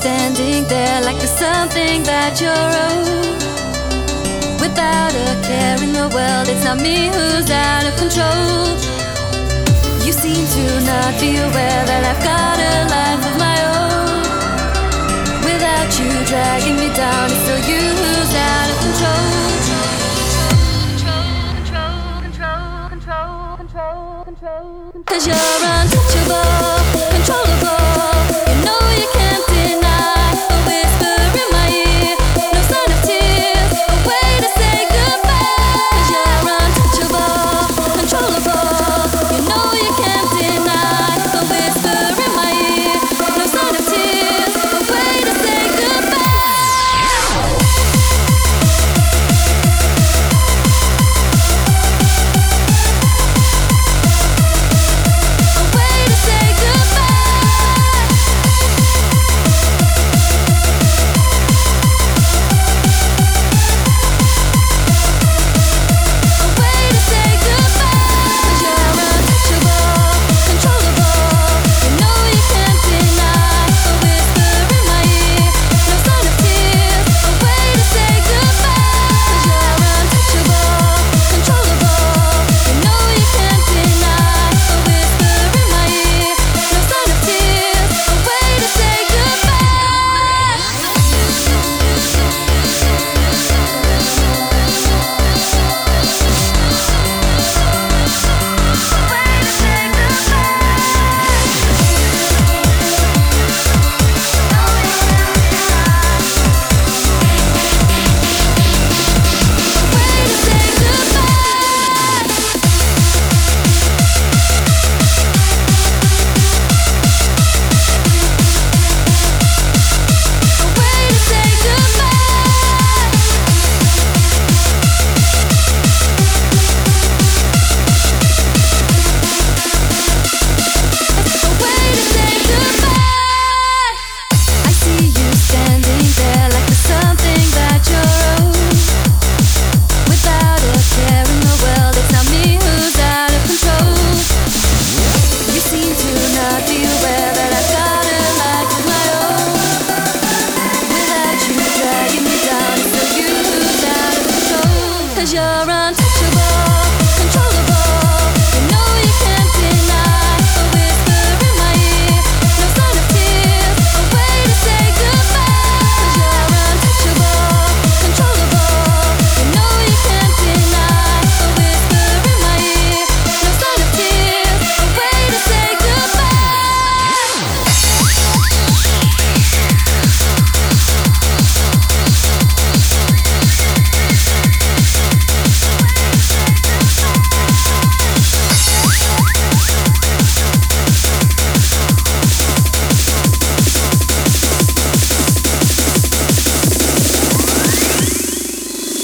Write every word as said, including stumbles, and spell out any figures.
standing there like there's something that you're owed. Without a care in the world, it's not me who's out of control. You seem to not be aware that I've got a life of my own. Without you dragging me down, it's still you who's out of control. Control, control, control, control, control, control, control. 'Cause you're on